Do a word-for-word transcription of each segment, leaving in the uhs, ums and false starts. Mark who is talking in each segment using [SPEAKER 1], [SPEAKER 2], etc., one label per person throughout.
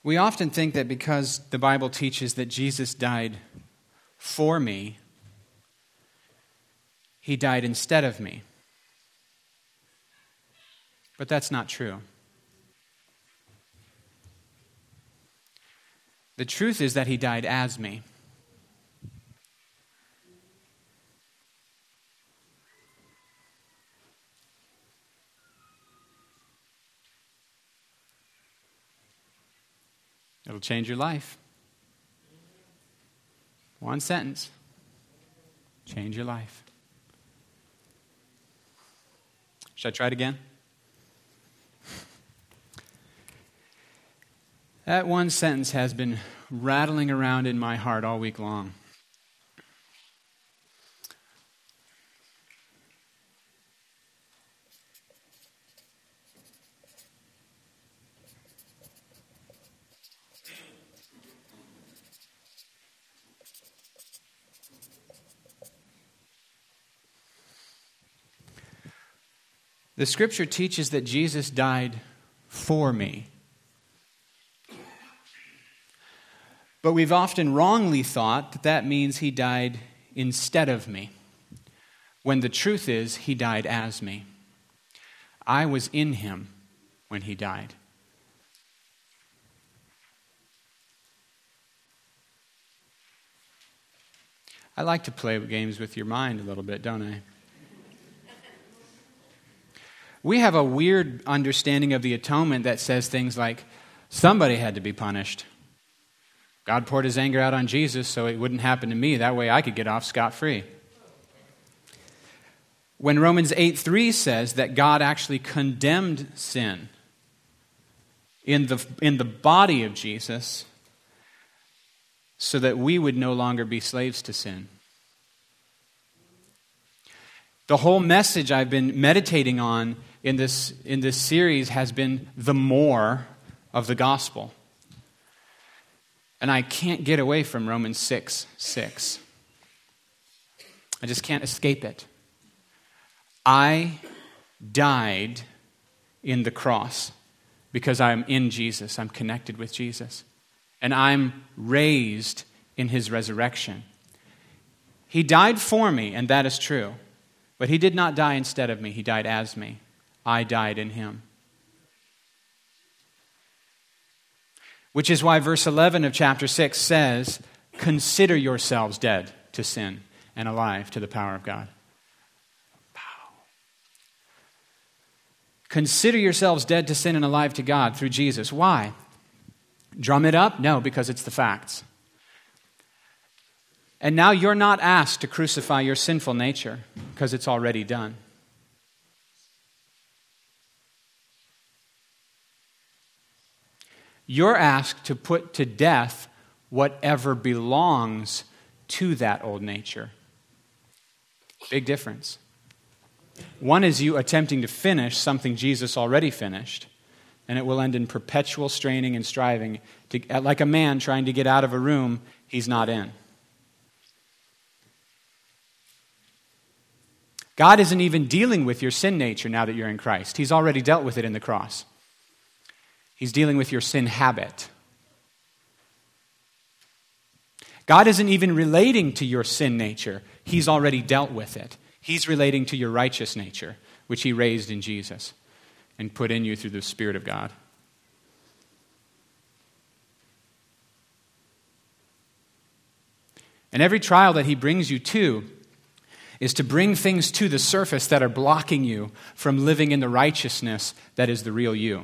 [SPEAKER 1] We often think that because the Bible teaches that Jesus died for me, he died instead of me. But that's not true. The truth is that he died as me. It'll change your life. One sentence. Change your life. Should I try it again? That one sentence has been rattling around in my heart all week long. The Scripture teaches that Jesus died for me. But we've often wrongly thought that that means he died instead of me, when the truth is he died as me. I was in him when he died. I like to play games with your mind a little bit, don't I? We have a weird understanding of the atonement that says things like, somebody had to be punished. God poured his anger out on Jesus so it wouldn't happen to me. That way I could get off scot-free. When Romans eight three says that God actually condemned sin in the, in the body of Jesus so that we would no longer be slaves to sin. The whole message I've been meditating on in this, in this series has been the more of the gospel. And I can't get away from Romans six six. I just can't escape it. I died in the cross because I'm in Jesus. I'm connected with Jesus. And I'm raised in his resurrection. He died for me, and that is true. But he did not die instead of me. He died as me. I died in him. Which is why verse eleven of chapter six says, consider yourselves dead to sin and alive to the power of God. Wow. Consider yourselves dead to sin and alive to God through Jesus. Why? Drum it up? No, because it's the facts. And now you're not asked to crucify your sinful nature because it's already done. You're asked to put to death whatever belongs to that old nature. Big difference. One is you attempting to finish something Jesus already finished, and it will end in perpetual straining and striving, to, like a man trying to get out of a room he's not in. God isn't even dealing with your sin nature now that you're in Christ. He's already dealt with it in the cross. He's dealing with your sin habit. God isn't even relating to your sin nature. He's already dealt with it. He's relating to your righteous nature, which he raised in Jesus and put in you through the Spirit of God. And every trial that he brings you to is to bring things to the surface that are blocking you from living in the righteousness that is the real you.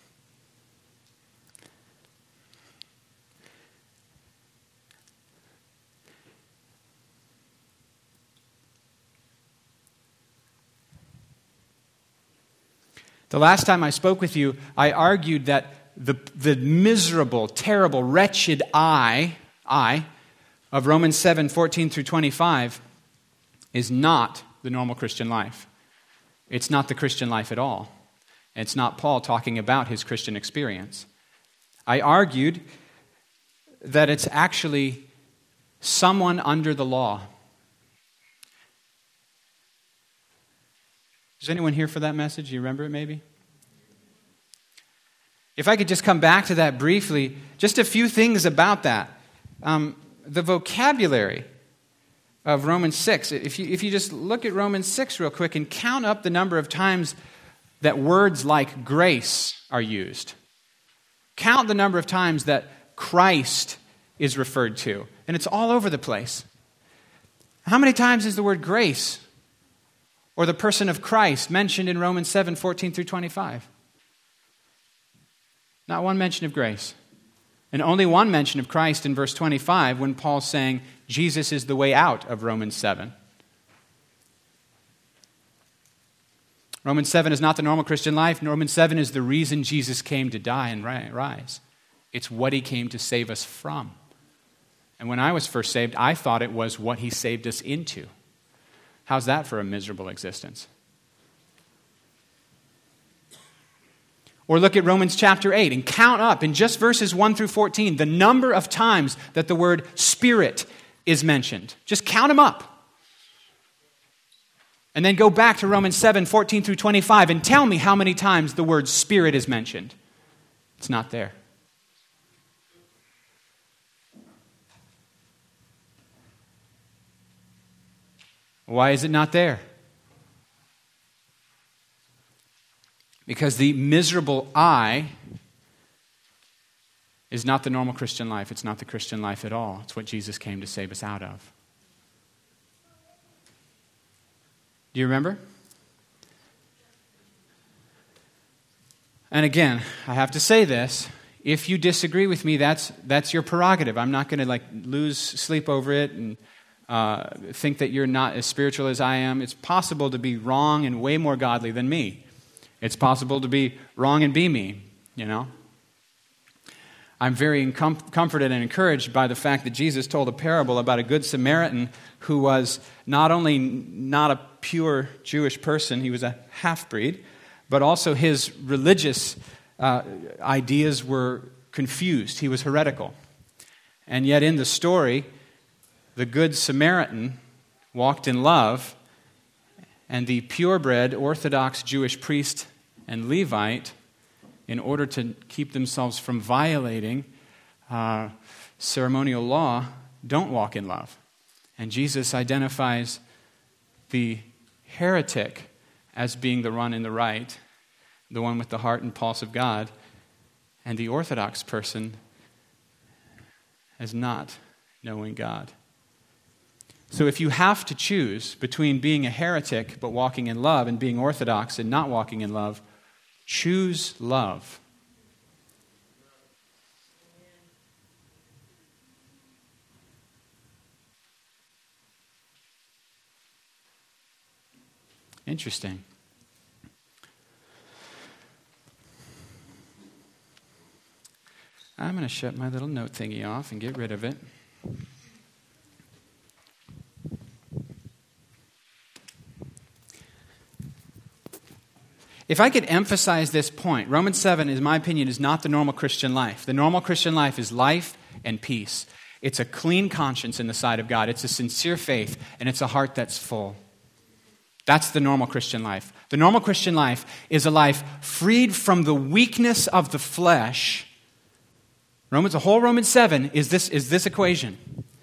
[SPEAKER 1] The last time I spoke with you, I argued that the, the miserable, terrible, wretched I, I, of Romans seven, fourteen through twenty-five, is not the normal Christian life. It's not the Christian life at all. It's not Paul talking about his Christian experience. I argued that it's actually someone under the law. Is anyone here for that message? You remember it maybe? If I could just come back to that briefly, just a few things about that. Um, the vocabulary of Romans six, if you, if you just look at Romans six real quick and count up the number of times that words like grace are used. Count the number of times that Christ is referred to. And it's all over the place. How many times is the word grace or the person of Christ mentioned in Romans seven, fourteen through twenty-five? Not one mention of grace. And only one mention of Christ in verse twenty-five when Paul's saying Jesus is the way out of Romans seven. Romans seven is not the normal Christian life. Romans seven is the reason Jesus came to die and rise. It's what he came to save us from. And when I was first saved, I thought it was what he saved us into. How's that for a miserable existence? Or look at Romans chapter eight and count up in just verses one through fourteen the number of times that the word Spirit is mentioned. Just count them up. And then go back to Romans seven, fourteen through twenty-five and tell me how many times the word Spirit is mentioned. It's not there. Why is it not there? Because the miserable I is not the normal Christian life. It's not the Christian life at all. It's what Jesus came to save us out of. Do you remember? And again, I have to say this. If you disagree with me, that's that's your prerogative. I'm not going to like lose sleep over it and uh, think that you're not as spiritual as I am. It's possible to be wrong and way more godly than me. It's possible to be wrong and be me, you know. I'm very com- comforted and encouraged by the fact that Jesus told a parable about a good Samaritan who was not only not a pure Jewish person, he was a half-breed, but also his religious uh, ideas were confused. He was heretical. And yet in the story, the good Samaritan walked in love, and the purebred Orthodox Jewish priest and Levite, in order to keep themselves from violating uh, ceremonial law, don't walk in love. And Jesus identifies the heretic as being the one in the right, the one with the heart and pulse of God, and the Orthodox person as not knowing God. So if you have to choose between being a heretic but walking in love and being Orthodox and not walking in love, choose love. Interesting. I'm going to shut my little note thingy off and get rid of it. If I could emphasize this point, Romans seven, in my opinion, is not the normal Christian life. The normal Christian life is life and peace. It's a clean conscience in the sight of God. It's a sincere faith, and it's a heart that's full. That's the normal Christian life. The normal Christian life is a life freed from the weakness of the flesh. Romans, the whole Romans seven is this, is this equation.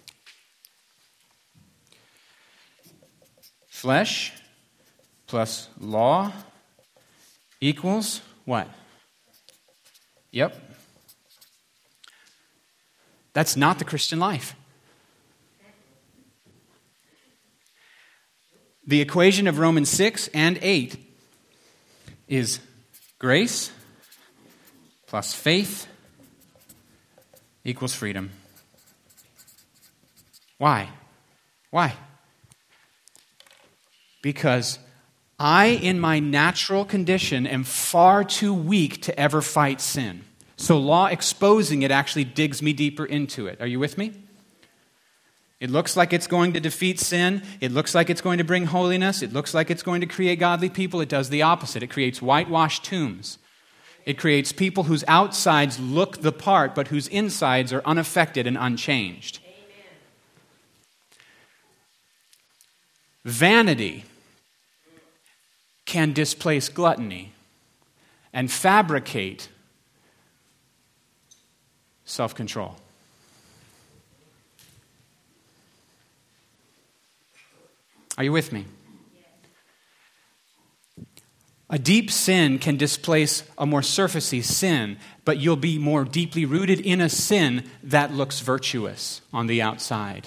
[SPEAKER 1] Flesh plus law equals what? Yep. That's not the Christian life. The equation of Romans six and eight is grace plus faith equals freedom. Why? Why? Because I, in my natural condition, am far too weak to ever fight sin. So law exposing it actually digs me deeper into it. Are you with me? It looks like it's going to defeat sin. It looks like it's going to bring holiness. It looks like it's going to create godly people. It does the opposite. It creates whitewashed tombs. It creates people whose outsides look the part, but whose insides are unaffected and unchanged. Amen. Vanity can displace gluttony and fabricate self-control. Are you with me? A deep sin can displace a more surfacey sin, but you'll be more deeply rooted in a sin that looks virtuous on the outside.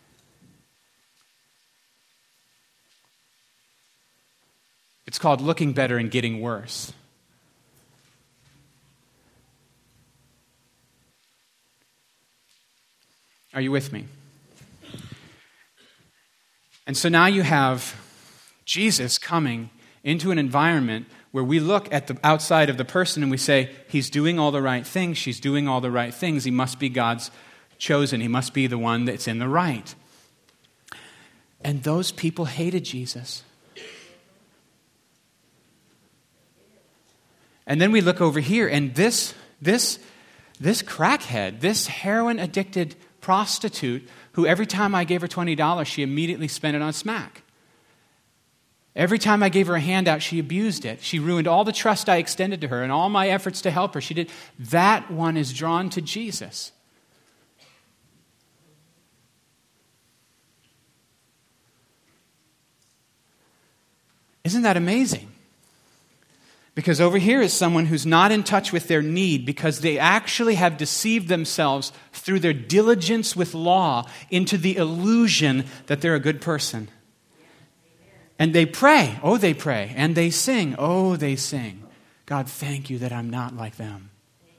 [SPEAKER 1] It's called looking better and getting worse. Are you with me? And so now you have Jesus coming into an environment where we look at the outside of the person and we say, he's doing all the right things, she's doing all the right things, he must be God's chosen, he must be the one that's in the right. And those people hated Jesus. And then we look over here, and this, this, this crackhead, this heroin-addicted prostitute, who every time I gave her twenty dollars, she immediately spent it on smack. Every time I gave her a handout, she abused it. She ruined all the trust I extended to her and all my efforts to help her. She did. That one is drawn to Jesus. Isn't that amazing? Because over here is someone who's not in touch with their need because they actually have deceived themselves through their diligence with law into the illusion that they're a good person. And they pray. Oh, they pray. And they sing. Oh, they sing. God, thank you that I'm not like them.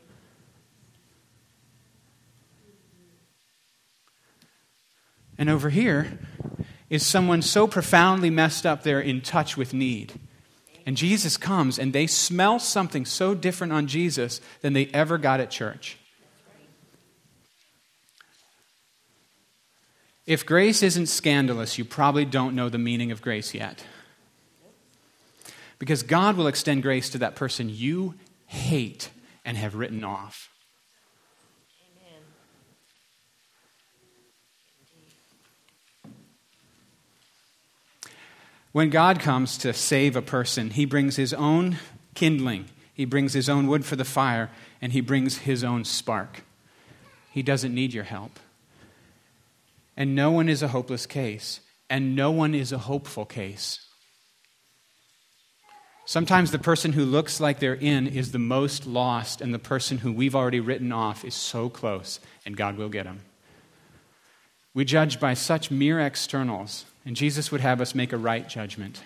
[SPEAKER 1] And over here is someone so profoundly messed up they're in touch with need. And Jesus comes and they smell something so different on Jesus than they ever got at church. If grace isn't scandalous, you probably don't know the meaning of grace yet. Because God will extend grace to that person you hate and have written off.
[SPEAKER 2] Amen.
[SPEAKER 1] When God comes to save a person, he brings his own kindling, he brings his own wood for the fire, and he brings his own spark. He doesn't need your help. And no one is a hopeless case, and no one is a hopeful case. Sometimes the person who looks like they're in is the most lost, and the person who we've already written off is so close, and God will get them. We judge by such mere externals, and Jesus would have us make a right judgment.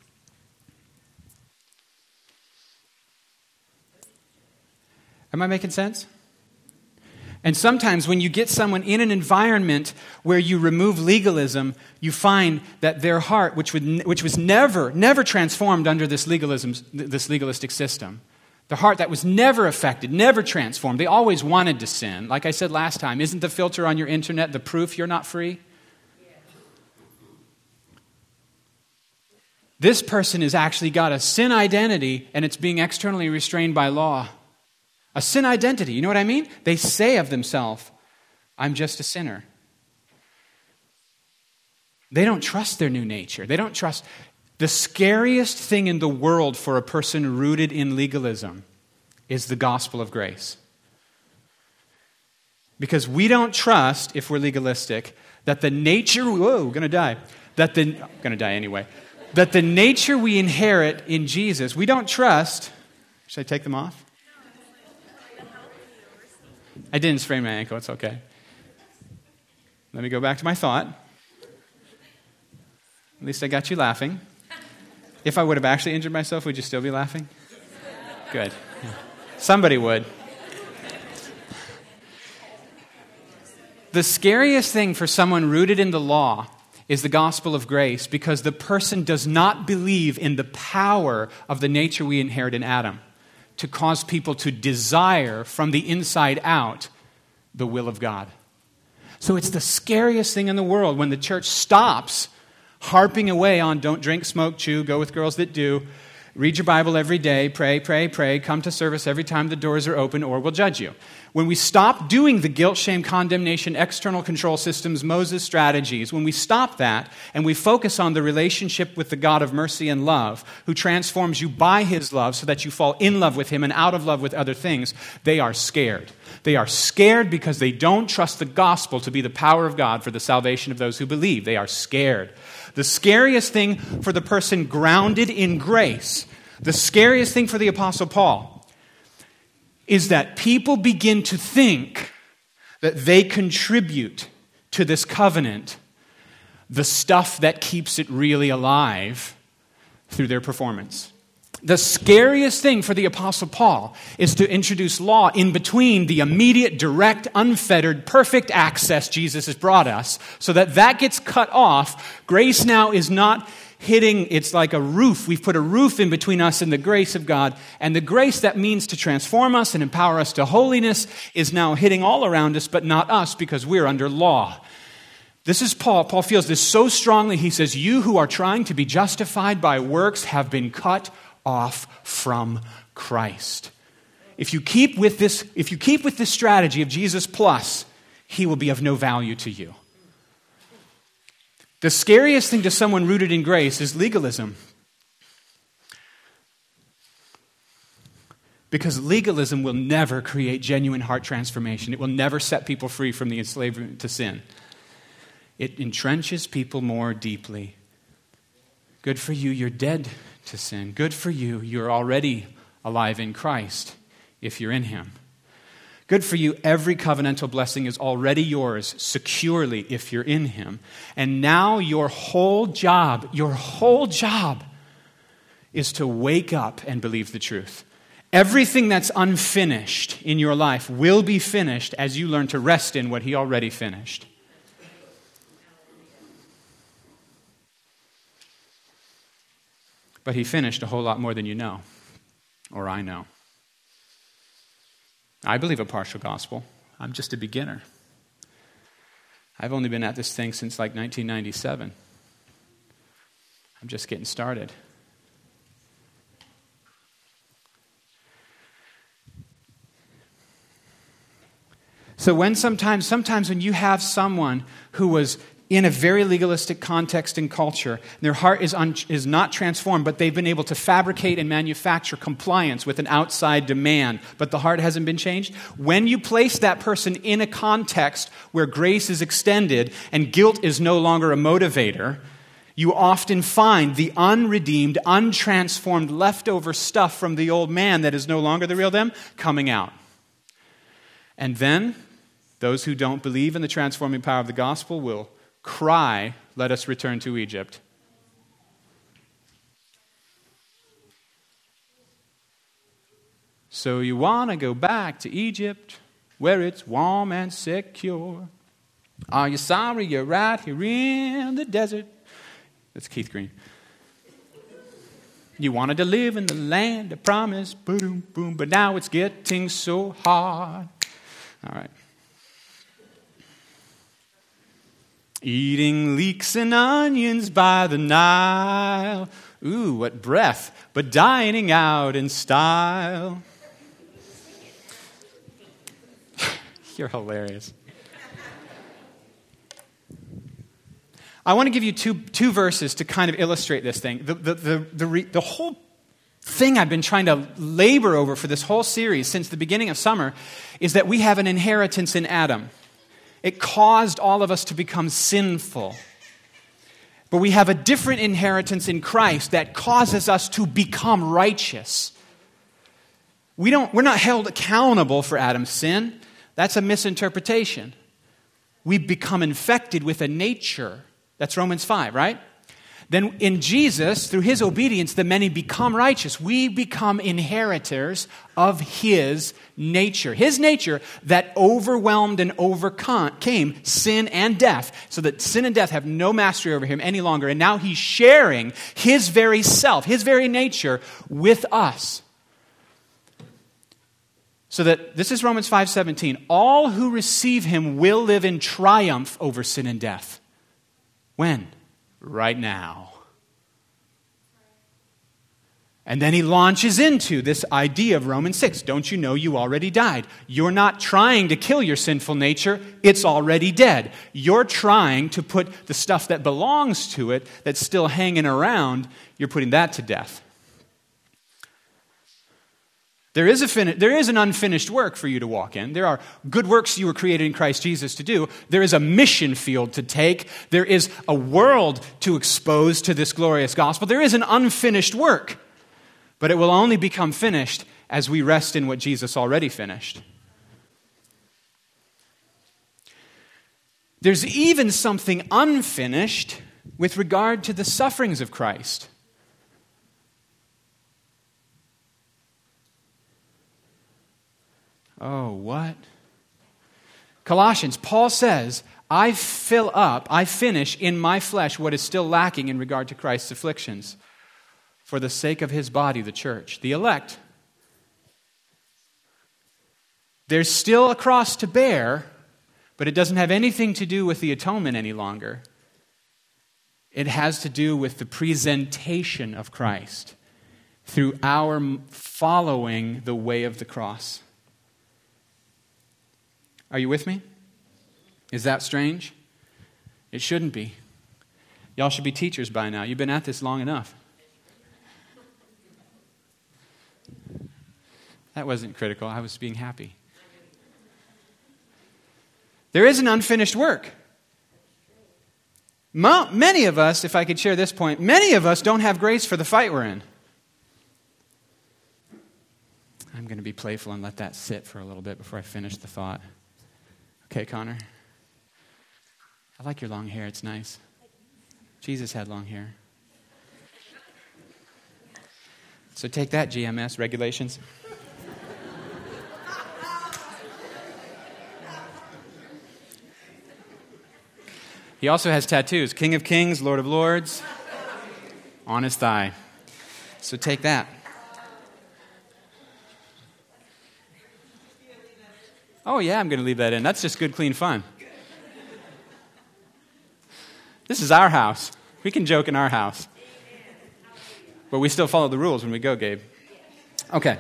[SPEAKER 1] Am I making sense? And sometimes when you get someone in an environment where you remove legalism, you find that their heart, which would, which was never, never transformed under this legalism, this legalistic system, the heart that was never affected, never transformed, they always wanted to sin. Like I said last time, isn't the filter on your internet the proof you're not free? This person has actually got a sin identity and it's being externally restrained by law. A sin identity, you know what I mean? They say of themselves, I'm just a sinner. They don't trust their new nature. They don't trust. The scariest thing in the world for a person rooted in legalism is the gospel of grace. Because we don't trust, if we're legalistic, that the nature, whoa, we're going to die, that the, I'm going to die anyway, that the nature we inherit in Jesus, we don't trust, should I take them off? I didn't sprain my ankle, it's okay. Let me go back to my thought. At least I got you laughing. If I would have actually injured myself, would you still be laughing? Good. Yeah. Somebody would. The scariest thing for someone rooted in the law is the gospel of grace because the person does not believe in the power of the nature we inherit in Adam to cause people to desire from the inside out the will of God. So it's the scariest thing in the world when the church stops harping away on don't drink, smoke, chew, go with girls that do, Read your Bible every day, pray, pray, pray, come to service every time the doors are open, or we'll judge you. When we stop doing the guilt, shame, condemnation, external control systems, Moses strategies, when we stop that and we focus on the relationship with the God of mercy and love, who transforms you by his love so that you fall in love with him and out of love with other things, they are scared. They are scared because they don't trust the gospel to be the power of God for the salvation of those who believe. They are scared. The scariest thing for the person grounded in grace, the scariest thing for the Apostle Paul, is that people begin to think that they contribute to this covenant the stuff that keeps it really alive through their performance. The scariest thing for the Apostle Paul is to introduce law in between the immediate, direct, unfettered, perfect access Jesus has brought us, so that that gets cut off. Grace now is not hitting, it's like a roof. We've put a roof in between us and the grace of God, and the grace that means to transform us and empower us to holiness is now hitting all around us, but not us, because we're under law. This is Paul. Paul feels this so strongly. He says, you who are trying to be justified by works have been cut off from Christ. If you keep with this, if you keep with this strategy of Jesus plus, he will be of no value to you. The scariest thing to someone rooted in grace is legalism. Because legalism will never create genuine heart transformation. It will never set people free from the enslavement to sin. It entrenches people more deeply. Good for you, you're dead to sin. Good for you, you're already alive in Christ if you're in him. Good for you, every covenantal blessing is already yours securely if you're in him. And now your whole job, your whole job is to wake up and believe the truth. Everything that's unfinished in your life will be finished as you learn to rest in what he already finished. But he finished a whole lot more than you know, or I know. I believe a partial gospel. I'm just a beginner. I've only been at this thing since like nineteen ninety-seven. I'm just getting started. So when sometimes, sometimes when you have someone who was in a very legalistic context and culture, their heart is, un, is not transformed, but they've been able to fabricate and manufacture compliance with an outside demand, but the heart hasn't been changed. When you place that person in a context where grace is extended and guilt is no longer a motivator, you often find the unredeemed, untransformed, leftover stuff from the old man that is no longer the real them coming out. And then those who don't believe in the transforming power of the gospel will cry, let us return to Egypt. So you want to go back to Egypt where it's warm and secure? Are you sorry you're right here in the desert? That's Keith Green. You wanted to live in the land of promise, boom, boom, but now it's getting so hard. All right. Eating leeks and onions by the Nile. Ooh, what breath, but dining out in style. You're hilarious. I want to give you two, two verses to kind of illustrate this thing. The, the, the, the, re, the whole thing I've been trying to labor over for this whole series since the beginning of summer is that we have an inheritance in Adam. It caused all of us to become sinful. But we have a different inheritance in Christ that causes us to become righteous. We don't, we're not held accountable for Adam's sin. That's a misinterpretation. We become infected with a nature. That's Romans five, right? Then in Jesus, through his obedience, the many become righteous. We become inheritors of his nature. His nature that overwhelmed and overcame sin and death, so that sin and death have no mastery over him any longer. And now he's sharing his very self, his very nature with us. So that, this is Romans five seventeen, all who receive him will live in triumph over sin and death. When? Right now. And then he launches into this idea of Romans six. Don't you know you already died? You're not trying to kill your sinful nature. It's already dead. You're trying to put the stuff that belongs to it, that's still hanging around, you're putting that to death. There is, a fin- there is an unfinished work for you to walk in. There are good works you were created in Christ Jesus to do. There is a mission field to take. There is a world to expose to this glorious gospel. There is an unfinished work. But it will only become finished as we rest in what Jesus already finished. There's even something unfinished with regard to the sufferings of Christ. Oh, what? Colossians, Paul says, I fill up, I finish in my flesh what is still lacking in regard to Christ's afflictions for the sake of his body, the church, the elect. There's still a cross to bear, but it doesn't have anything to do with the atonement any longer. It has to do with the presentation of Christ through our following the way of the cross. Are you with me? Is that strange? It shouldn't be. Y'all should be teachers by now. You've been at this long enough. That wasn't critical. I was being happy. There is an unfinished work. Mo- many of us, if I could share this point, many of us don't have grace for the fight we're in. I'm going to be playful and let that sit for a little bit before I finish the thought. Okay, Connor. I like your long hair. It's nice. Jesus had long hair. So take that, G M S regulations. He also has tattoos. King of Kings, Lord of Lords, on his thigh. So take that. Oh, yeah, I'm going to leave that in. That's just good, clean fun. This is our house. We can joke in our house. But we still follow the rules when we go, Gabe. Okay.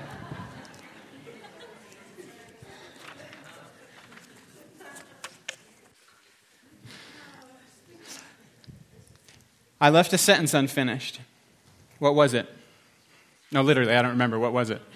[SPEAKER 1] I left a sentence unfinished. What was it? No, literally, I don't remember. What was it?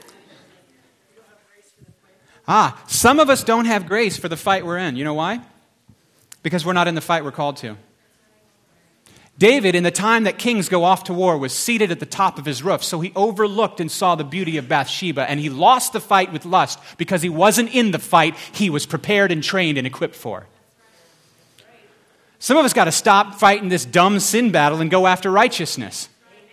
[SPEAKER 1] Ah, some of us don't have grace for the fight we're in. You know why? Because we're not in the fight we're called to. David, in the time that kings go off to war, was seated at the top of his roof. So he overlooked and saw the beauty of Bathsheba, and he lost the fight with lust because he wasn't in the fight he was prepared and trained and equipped for. Some of us got to stop fighting this dumb sin battle and go after righteousness.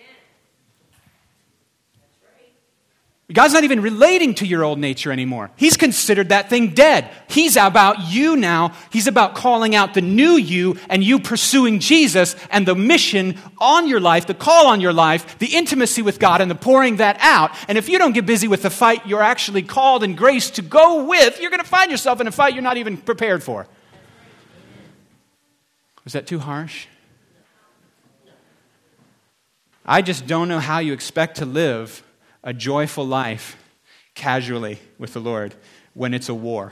[SPEAKER 1] God's not even relating to your old nature anymore. He's considered that thing dead. He's about you now. He's about calling out the new you and you pursuing Jesus and the mission on your life, the call on your life, the intimacy with God and the pouring that out. And if you don't get busy with the fight you're actually called in grace to go with, you're going to find yourself in a fight you're not even prepared for. Was that too harsh? I just don't know how you expect to live a joyful life casually with the Lord when it's a war.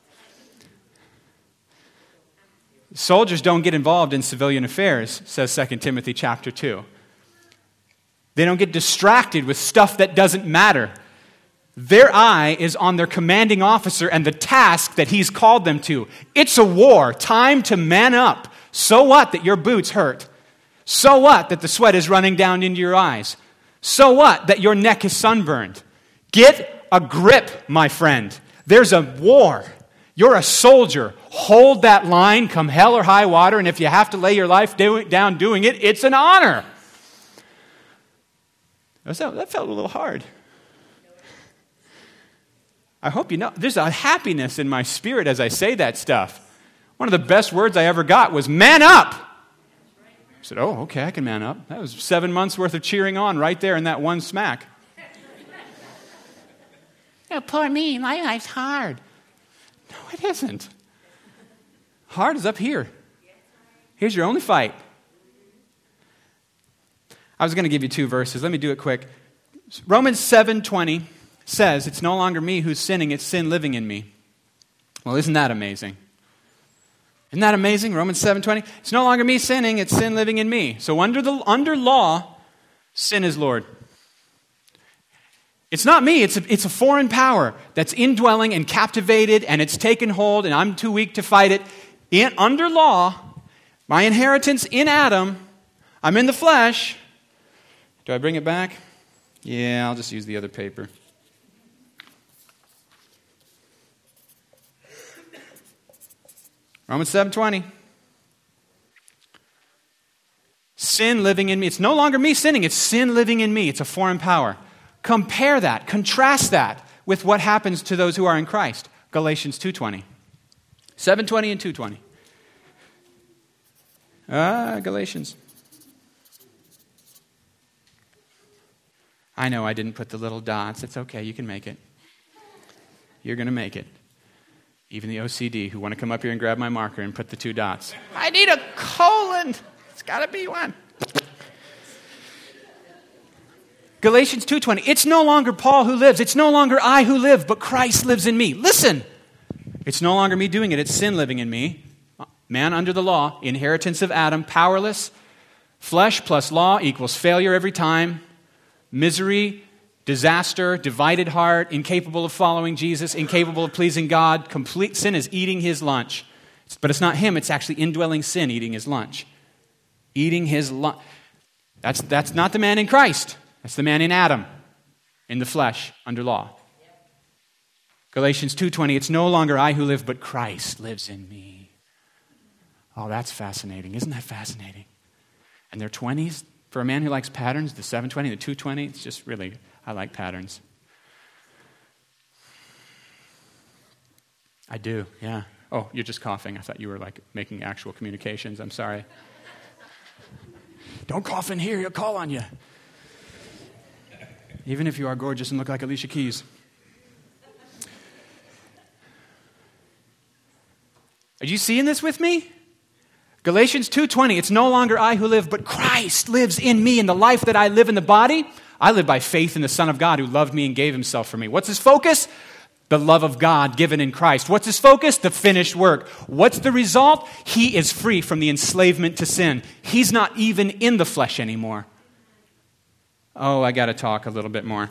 [SPEAKER 1] Soldiers don't get involved in civilian affairs, says Second Timothy chapter two. They don't get distracted with stuff that doesn't matter. Their eye is on their commanding officer and the task that he's called them to. It's a war, time to man up. So what that your boots hurt? So what that the sweat is running down into your eyes? So what that your neck is sunburned? Get a grip, my friend. There's a war. You're a soldier. Hold that line, come hell or high water, and if you have to lay your life do- down doing it, it's an honor. That felt a little hard. I hope you know, there's a happiness in my spirit as I say that stuff. One of the best words I ever got was, man up. I said, oh, okay, I can man up. That was seven months worth of cheering on right there in that one smack. Oh, poor me, my life's hard. No, it isn't. Hard is up here. Here's your only fight. I was going to give you two verses. Let me do it quick. Romans seven twenty says, it's no longer me who's sinning, it's sin living in me. Well, isn't that amazing? Isn't that amazing? Romans seven twenty. It's no longer me sinning, it's sin living in me. So under the under law, sin is Lord. It's not me, it's a, it's a foreign power that's indwelling and captivated, and it's taken hold, and I'm too weak to fight it. In, under law, my inheritance in Adam, I'm in the flesh. Do I bring it back? Yeah, I'll just use the other paper. Romans seven twenty. Sin living in me. It's no longer me sinning, it's sin living in me. It's a foreign power. Compare that, contrast that with what happens to those who are in Christ. Galatians two twenty. seven twenty and two twenty. Ah, Galatians. I know I didn't put the little dots. It's okay, you can make it. You're going to make it. Even the O C D who want to come up here and grab my marker and put the two dots. I need a colon. It's got to be one. Galatians two twenty. It's no longer Paul who lives. It's no longer I who live, but Christ lives in me. Listen. It's no longer me doing it. It's sin living in me. Man under the law, inheritance of Adam, powerless. Flesh plus law equals failure every time. Misery, disaster, divided heart, incapable of following Jesus, incapable of pleasing God. Complete sin is eating his lunch. But it's not him, it's actually indwelling sin eating his lunch. Eating his lunch. That's, that's not the man in Christ. That's the man in Adam, in the flesh, under law. Galatians two twenty, it's no longer I who live, but Christ lives in me. Oh, that's fascinating. Isn't that fascinating? And their twenties, for a man who likes patterns, the seven twenty, the two twenty, it's just really, I like patterns. I do, yeah. Oh, you're just coughing. I thought you were like making actual communications. I'm sorry. Don't cough in here, he'll call on you. Even if you are gorgeous and look like Alicia Keys. Are you seeing this with me? Galatians two twenty, it's no longer I who live, but Christ lives in me. In the life that I live in the body, I live by faith in the Son of God who loved me and gave himself for me. What's his focus? The love of God given in Christ. What's his focus? The finished work. What's the result? He is free from the enslavement to sin. He's not even in the flesh anymore. Oh, I got to talk a little bit more.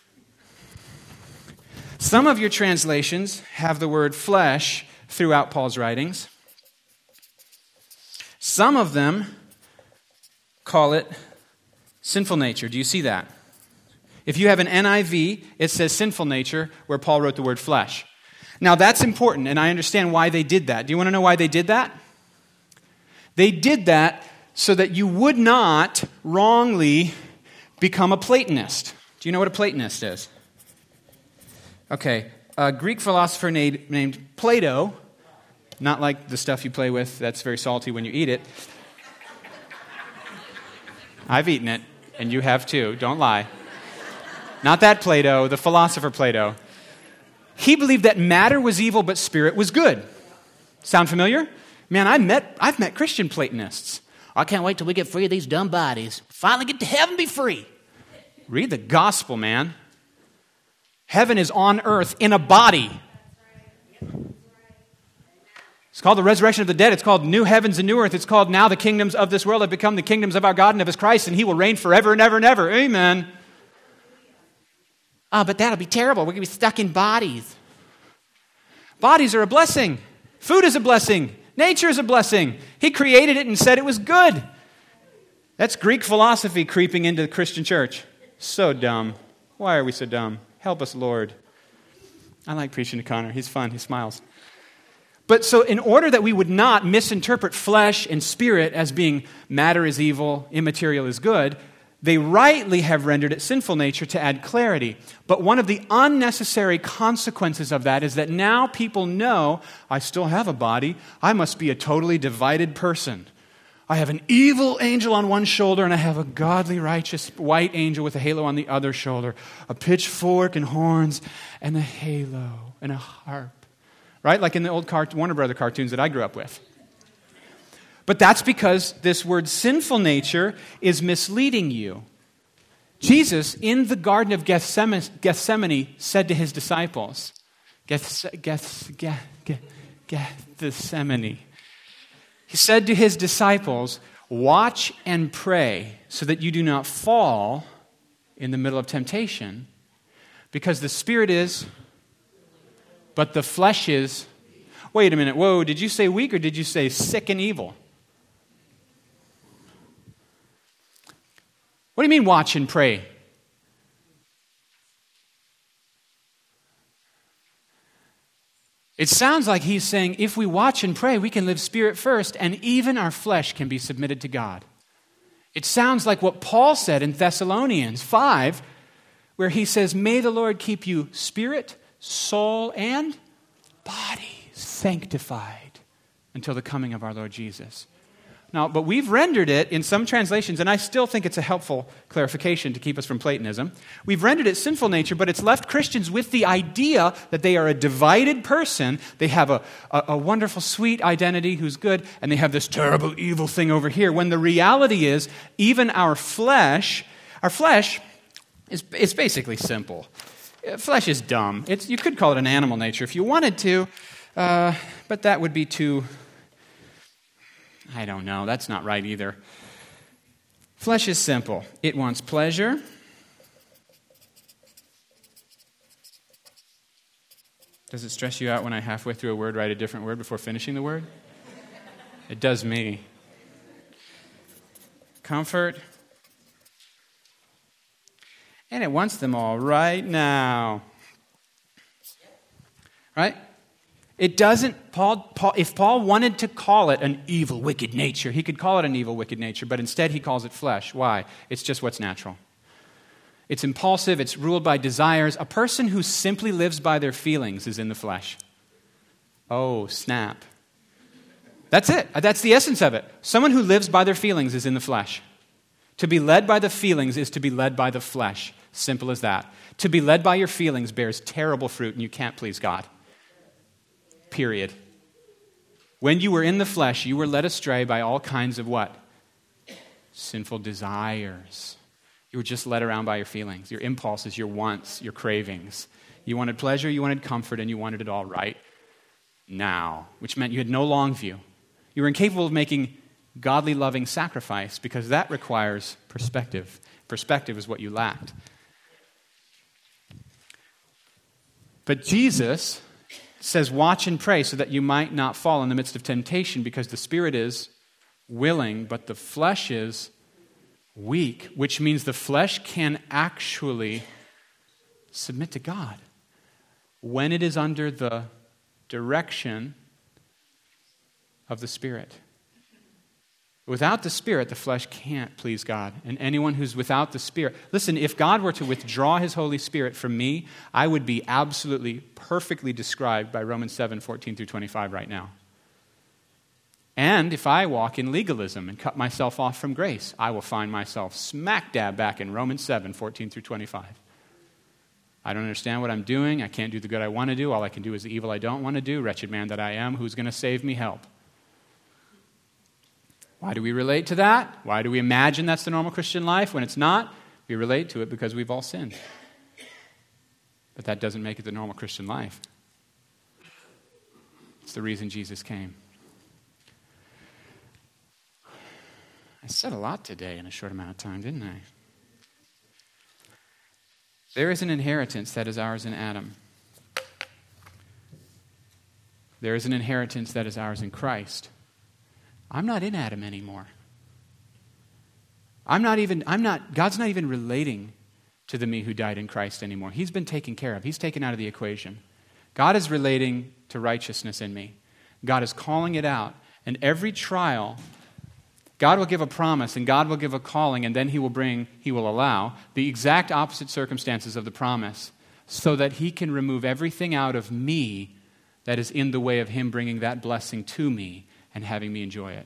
[SPEAKER 1] Some of your translations have the word flesh throughout Paul's writings. Some of them call it sinful nature. Do you see that? If you have an N I V, it says sinful nature, where Paul wrote the word flesh. Now that's important, and I understand why they did that. Do you want to know why they did that? They did that so that you would not wrongly become a Platonist. Do you know what a Platonist is? Okay, a Greek philosopher named, named Plato, not like the stuff you play with that's very salty when you eat it. I've eaten it, and you have too, don't lie. Not that Plato, the philosopher Plato. He believed that matter was evil, but spirit was good. Sound familiar? Man, I met, I've met Christian Platonists. I can't wait till we get free of these dumb bodies. Finally get to heaven, be free. Read the gospel, man. Heaven is on earth in a body. It's called the resurrection of the dead. It's called new heavens and new earth. It's called now the kingdoms of this world have become the kingdoms of our God and of his Christ, and he will reign forever and ever and ever. Amen. Oh, but that'll be terrible. We're going to be stuck in bodies. Bodies are a blessing. Food is a blessing. Nature is a blessing. He created it and said it was good. That's Greek philosophy creeping into the Christian church. So dumb. Why are we so dumb? Help us, Lord. I like preaching to Connor. He's fun. He smiles. But so in order that we would not misinterpret flesh and spirit as being matter is evil, immaterial is good, they rightly have rendered it sinful nature to add clarity. But one of the unnecessary consequences of that is that now people know, I still have a body. I must be a totally divided person. I have an evil angel on one shoulder and I have a godly, righteous white angel with a halo on the other shoulder, a pitchfork and horns and a halo and a harp. Right? Like in the old cart- Warner Brother cartoons that I grew up with. But that's because this word sinful nature is misleading you. Jesus, in the Garden of Gethsemane, Gethsemane said to his disciples, Geth, Geth, Geth, Geth, Gethsemane, he said to his disciples, watch and pray so that you do not fall in the middle of temptation, because the spirit is, but the flesh is, wait a minute, whoa, did you say weak or did you say sick and evil? What do you mean watch and pray? It sounds like he's saying if we watch and pray, we can live spirit first, and even our flesh can be submitted to God. It sounds like what Paul said in Thessalonians five, where he says, may the Lord keep you spirit, soul, and body sanctified until the coming of our Lord Jesus. Now, but we've rendered it in some translations, and I still think it's a helpful clarification to keep us from Platonism. We've rendered it sinful nature, but it's left Christians with the idea that they are a divided person. They have a, a, a wonderful, sweet identity who's good, and they have this terrible, evil thing over here, when the reality is even our flesh, our flesh is it's basically simple. Flesh is dumb. It's, you could call it an animal nature if you wanted to, uh, but that would be too... I don't know. That's not right either. Flesh is simple. It wants pleasure. Does it stress you out when I halfway through a word write a different word before finishing the word? It does me. Comfort. And it wants them all right now. Right? It doesn't, Paul, Paul, if Paul wanted to call it an evil, wicked nature, he could call it an evil, wicked nature, but instead he calls it flesh. Why? It's just what's natural. It's impulsive, it's ruled by desires. A person who simply lives by their feelings is in the flesh. Oh, snap. That's it. That's the essence of it. Someone who lives by their feelings is in the flesh. To be led by the feelings is to be led by the flesh. Simple as that. To be led by your feelings bears terrible fruit, and you can't please God. Period. When you were in the flesh, you were led astray by all kinds of what? Sinful desires. You were just led around by your feelings, your impulses, your wants, your cravings. You wanted pleasure, you wanted comfort, and you wanted it all right now, which meant you had no long view. You were incapable of making godly, loving sacrifice because that requires perspective. Perspective is what you lacked. But Jesus says, watch and pray so that you might not fall in the midst of temptation, because the spirit is willing, but the flesh is weak, which means the flesh can actually submit to God when it is under the direction of the Spirit. Without the Spirit, the flesh can't please God. And anyone who's without the Spirit... Listen, if God were to withdraw His Holy Spirit from me, I would be absolutely, perfectly described by Romans seven, fourteen through twenty-five right now. And if I walk in legalism and cut myself off from grace, I will find myself smack dab back in Romans seven, fourteen through twenty-five. I don't understand what I'm doing. I can't do the good I want to do. All I can do is the evil I don't want to do. Wretched man that I am, who's going to save me? Help. Why do we relate to that? Why do we imagine that's the normal Christian life when it's not? We relate to it because we've all sinned. But that doesn't make it the normal Christian life. It's the reason Jesus came. I said a lot today in a short amount of time, didn't I? There is an inheritance that is ours in Adam. There is an inheritance that is ours in Christ. I'm not in Adam anymore. I'm not even, I'm not, God's not even relating to the me who died in Christ anymore. He's been taken care of. He's taken out of the equation. God is relating to righteousness in me. God is calling it out. And every trial, God will give a promise and God will give a calling, and then He will bring, He will allow the exact opposite circumstances of the promise so that He can remove everything out of me that is in the way of Him bringing that blessing to me and having me enjoy it.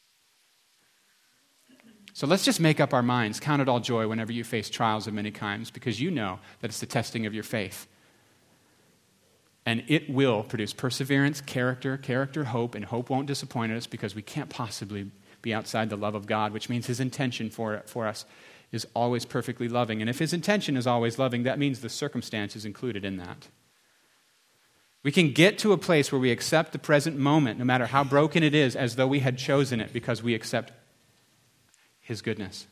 [SPEAKER 1] So let's just make up our minds. Count it all joy whenever you face trials of many kinds, because you know that it's the testing of your faith. And it will produce perseverance, character, character, hope, and hope won't disappoint us because we can't possibly be outside the love of God, which means His intention for, for us is always perfectly loving. And if his intention is always loving, that means the circumstance is included in that. We can get to a place where we accept the present moment, no matter how broken it is, as though we had chosen it because we accept his goodness.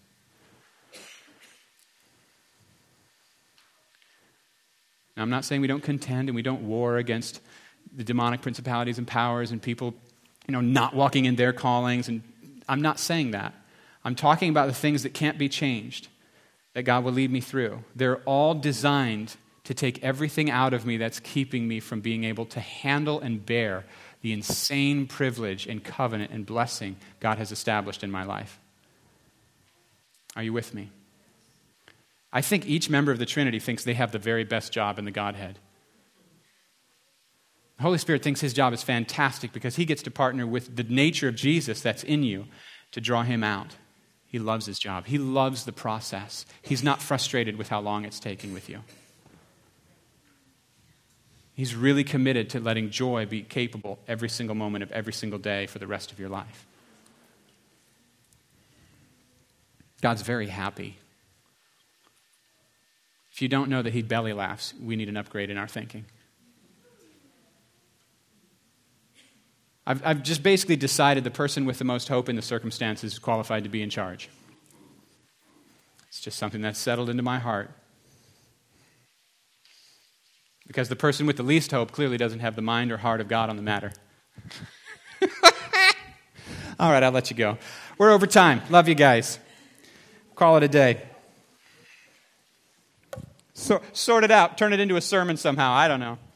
[SPEAKER 1] Now, I'm not saying we don't contend and we don't war against the demonic principalities and powers and people, you know, not walking in their callings. And I'm not saying that. I'm talking about the things that can't be changed, that God will lead me through. They're all designed to take everything out of me that's keeping me from being able to handle and bear the insane privilege and covenant and blessing God has established in my life. Are you with me? I think each member of the Trinity thinks they have the very best job in the Godhead. The Holy Spirit thinks his job is fantastic because he gets to partner with the nature of Jesus that's in you to draw him out. He loves his job. He loves the process. He's not frustrated with how long it's taking with you. He's really committed to letting joy be capable every single moment of every single day for the rest of your life. God's very happy. If you don't know that he belly laughs, we need an upgrade in our thinking. I've, I've just basically decided the person with the most hope in the circumstances is qualified to be in charge. It's just something that's settled into my heart. Because the person with the least hope clearly doesn't have the mind or heart of God on the matter. All right, I'll let you go. We're over time. Love you guys. Call it a day. So, sort it out. Turn it into a sermon somehow. I don't know.